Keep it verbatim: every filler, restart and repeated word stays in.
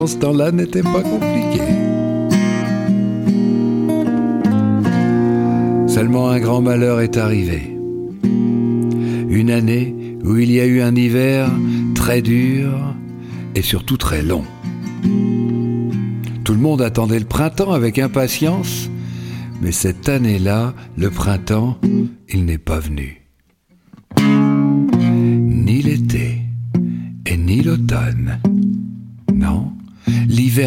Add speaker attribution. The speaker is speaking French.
Speaker 1: ce temps-là n'était pas compliqué. Seulement un grand malheur est arrivé. Une année où il y a eu un hiver très dur et surtout très long. Tout le monde attendait le printemps avec impatience, mais cette année-là, le printemps, il n'est pas venu. Ni l'été et ni l'automne. Non, l'hiver